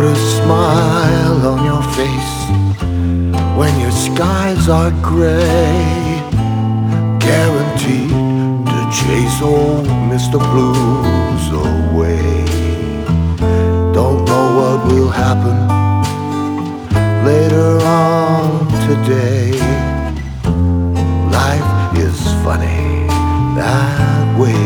a smile on your face when your skies are gray, guaranteed to chase old Mr. Blues away. Don't know what will happen later on today. Life is funny that way.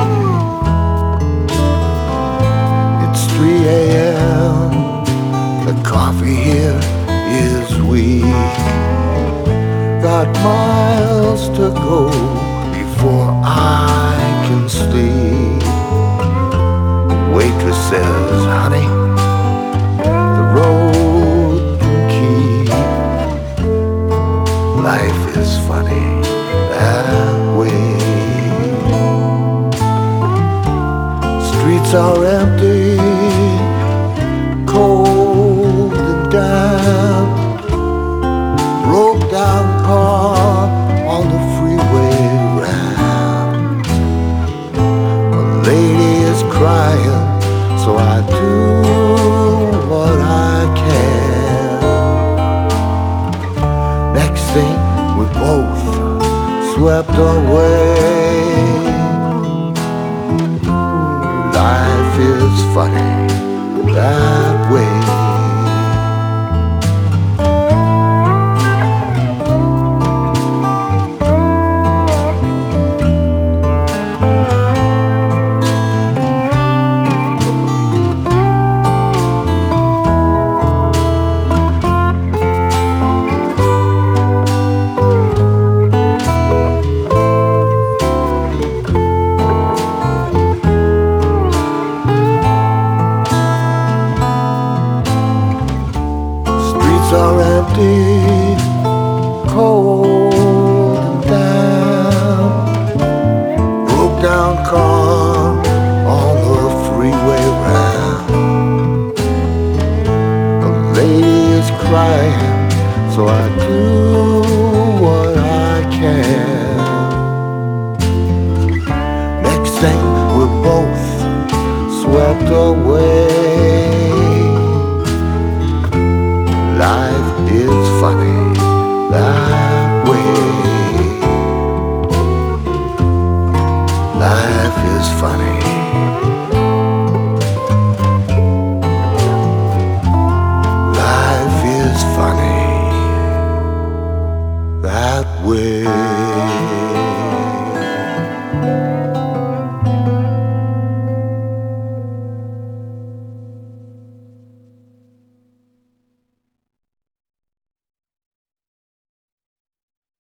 It's 3 a.m. The coffee here is weak. Got miles to go before I can sleep. Waitress says, honey, the road can keep. Life is funny that way. Streets are empty, cold and damp. Broke down car on the freeway ramp. A lady is crying, so I do what I can. Next thing, we're both swept away. Life is funny that way. Are empty, cold and damp. Broke down car on the freeway ramp. The lady is crying, so I do what I can. Next thing, we're both swept away.